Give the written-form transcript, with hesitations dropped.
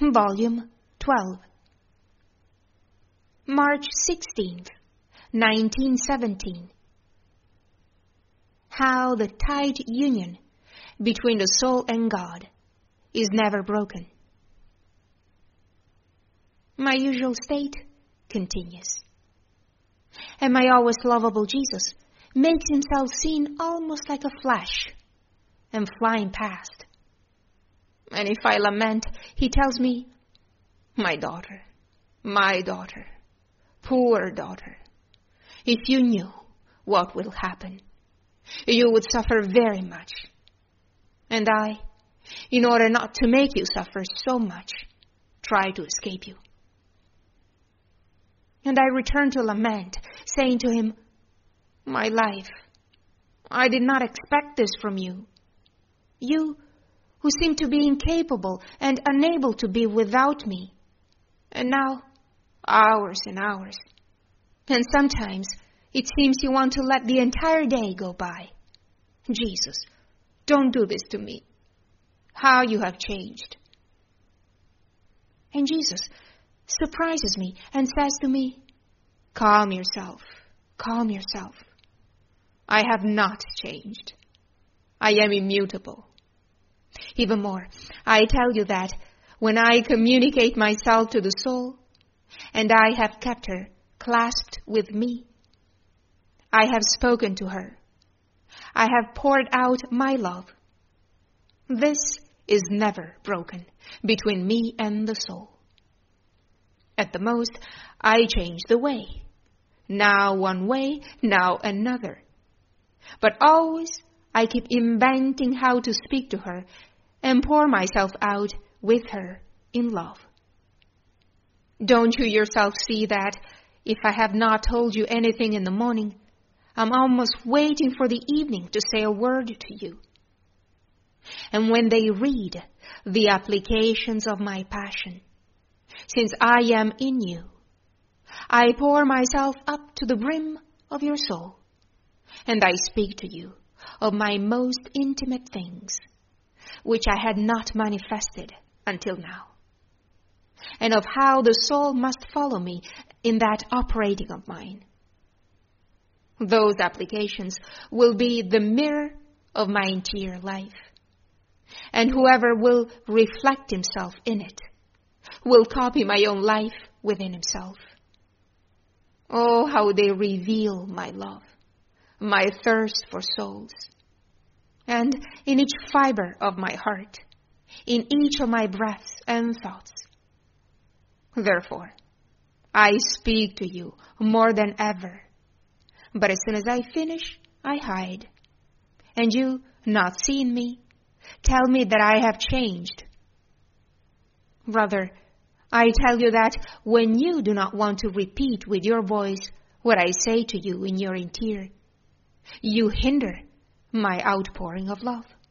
Volume 12. March 16th, 1917. How the tight union between the soul and God is never broken. My usual state continues, and my always lovable Jesus makes himself seen almost like a flash and flying past. And if I lament, he tells me, my daughter, poor daughter, if you knew what will happen, you would suffer very much. And I, in order not to make you suffer so much, try to escape you. And I return to lament, saying to him, my life, I did not expect this from you. You, who seem to be incapable and unable to be without me. And now, hours and hours. And sometimes it seems you want to let the entire day go by. Jesus, don't do this to me. How you have changed. And Jesus surprises me and says to me, calm yourself. I have not changed. I am immutable. Even more, I tell you that when I communicate myself to the soul, and I have kept her clasped with me, I have spoken to her, I have poured out my love. This is never broken between me and the soul. At the most, I change the way. Now one way, now another. But always I keep inventing how to speak to her and pour myself out with her in love. Don't you yourself see that if I have not told you anything in the morning, I'm almost waiting for the evening to say a word to you? And when they read the applications of my passion, since I am in you, I pour myself up to the brim of your soul, and I speak to you of my most intimate things, which I had not manifested until now, and of how the soul must follow me in that operating of mine. Those applications will be the mirror of my interior life, and whoever will reflect himself in it will copy my own life within himself. Oh, how they reveal my love, my thirst for souls. And in each fiber of my heart, in each of my breaths and thoughts. Therefore, I speak to you more than ever. But as soon as I finish, I hide. And you, not seeing me, tell me that I have changed. Brother, I tell you that when you do not want to repeat with your voice what I say to you in your interior, you hinder my outpouring of love.